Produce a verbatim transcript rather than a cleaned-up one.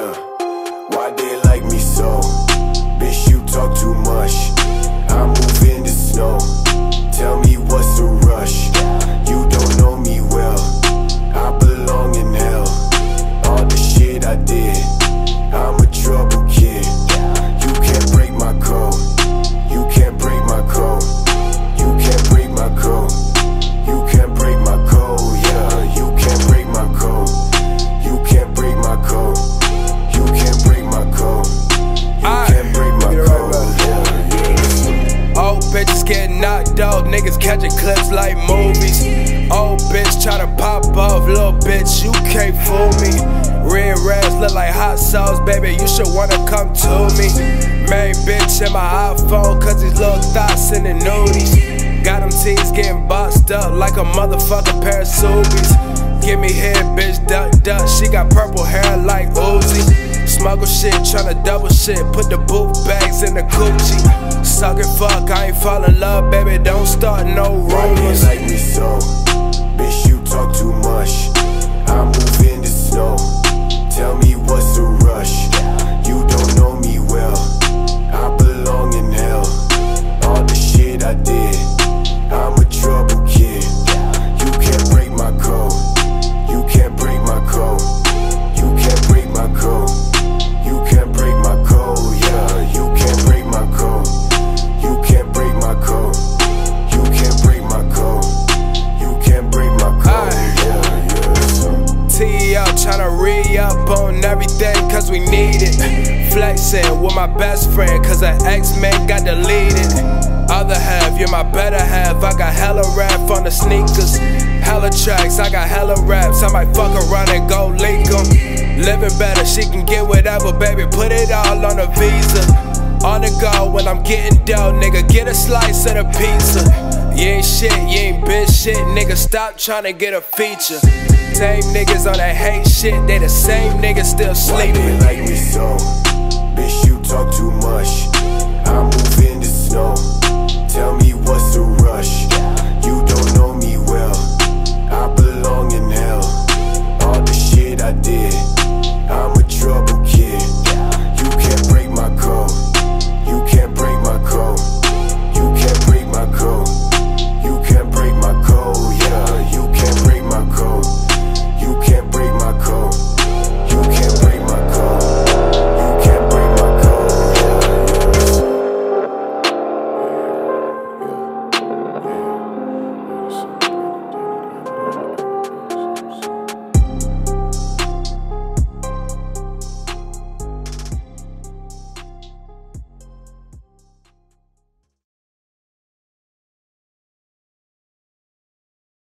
Yeah, why they like me so? Bitch, you talk too much. I move in the snow. Tell me what's the rush? You don't know me well. I belong in hell. All the shit I did, I'm a trouble kid. You can't break my code. You can't break my code. You can't break my code. You can't break my code. Yeah, you can't break my code. You can't break my code. You can't break my code. You can't break my code. Yeah, yeah. Old bitches getting knocked out, niggas catching clips like movies. Old bitch tryna pop off, little bitch, you can't fool me. Red rags look like hot sauce, baby, you should wanna come to me. Main bitch in my iPhone, cause these little thoughts in the nudies. Got them tees getting boxed up like a motherfucking pair of Subies. Give me head, bitch, duck, duck, she got purple hair like Uzi. Smuggle shit, tryna double shit, put the boot bags in the Gucci. Suck it, fuck, I ain't fall in love, baby, don't start no rumors. Why they like me so? Bitch, you talk too much. I move in the snow. Tell me what's the rush? You don't know me well. I belong in hell. All the shit I did, I'm a trouble kid. You can't break my code. You can't break my code. You can't break my code. You can't break my code. Yeah, you can't break my code. You can't break my code. You can't break my code. You can't break my code. Yeah, yeah. T up, tryna re-up on everything cause we need it. Flexing with my best friend cause her ex-man got deleted. Other half, you're my better half. I got hella rap on the sneakers. Hella tracks, I got hella raps. I might fuck around and go leak them. Living better, she can get whatever, baby. Put it all on a visa. On the go when I'm getting dough, nigga. Get a slice of the pizza. You ain't shit, you ain't bitch shit, nigga. Stop tryna get a feature. Same niggas on that hate shit, they the same niggas still Why sleeping. they like me so? Bitch, you talk too much.